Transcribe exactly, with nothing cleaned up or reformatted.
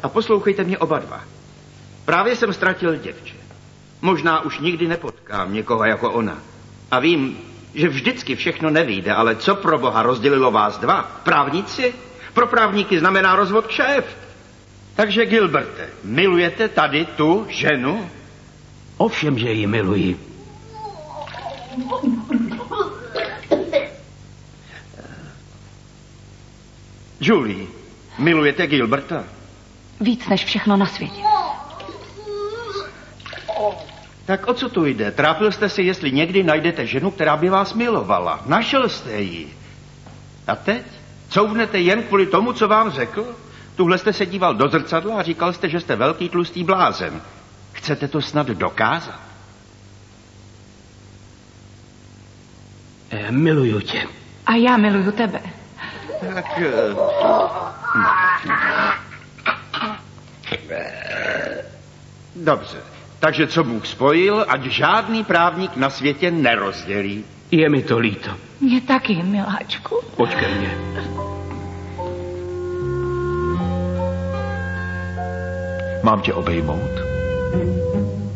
A poslouchejte mě oba dva. Právě jsem ztratil děvče. Možná už nikdy nepotkám někoho jako ona. A vím, že vždycky všechno nevyjde, ale co pro boha rozdělilo vás dva? Právníci? Pro právníky znamená rozvod kšeft. Takže Gilberte, milujete tady tu ženu? Ovšem, že ji miluji. Julie, milujete Gilberta? Víc než všechno na světě. Tak o co tu jde? Trápil jste si, jestli někdy najdete ženu, která by vás milovala. Našel jste ji. A teď? Couvnete jen kvůli tomu, co vám řekl? Tuhle jste se díval do zrcadla a říkal jste, že jste velký tlustý blázen. Chcete to snad dokázat? E, miluju tě. A já miluju tebe. Tak... Dobře. Takže co Bůh spojil, ať žádný právník na světě nerozdělí. Je mi to líto. Mě taky, miláčku. Počkej mě. Mám tě obejmout?